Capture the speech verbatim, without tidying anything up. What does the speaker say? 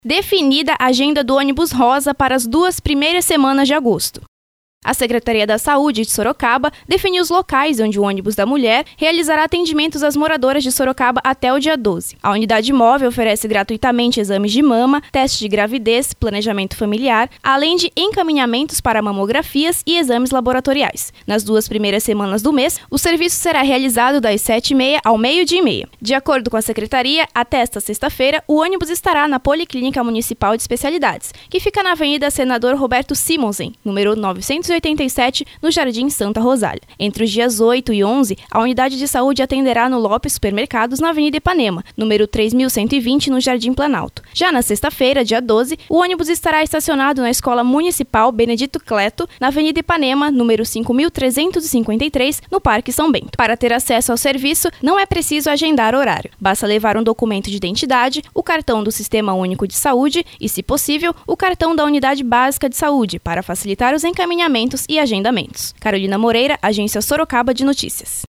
Definida a agenda do ônibus rosa para as duas primeiras semanas de agosto. A Secretaria da Saúde de Sorocaba definiu os locais onde o ônibus da mulher realizará atendimentos às moradoras de Sorocaba até o dia doze. A unidade móvel oferece gratuitamente exames de mama, teste de gravidez, planejamento familiar, além de encaminhamentos para mamografias e exames laboratoriais. Nas duas primeiras semanas do mês, o serviço será realizado das sete e meia ao meio-dia e meia. De acordo com a Secretaria, até esta sexta-feira, o ônibus estará na Policlínica Municipal de Especialidades, que fica na Avenida Senador Roberto Simonsen, número novecentos e oitenta e sete, no Jardim Santa Rosália. Entre os dias oito e onze, a unidade de saúde atenderá no Lopes Supermercados, na Avenida Ipanema, número três mil cento e vinte, no Jardim Planalto. Já na sexta-feira, dia doze, o ônibus estará estacionado na Escola Municipal Benedito Cleto, na Avenida Ipanema, número cinco mil trezentos e cinquenta e três, no Parque São Bento. Para ter acesso ao serviço, não é preciso agendar horário. Basta levar um documento de identidade, o cartão do Sistema Único de Saúde e, se possível, o cartão da Unidade Básica de Saúde, para facilitar os encaminhamentos e agendamentos. Carolina Moreira, Agência Sorocaba de Notícias.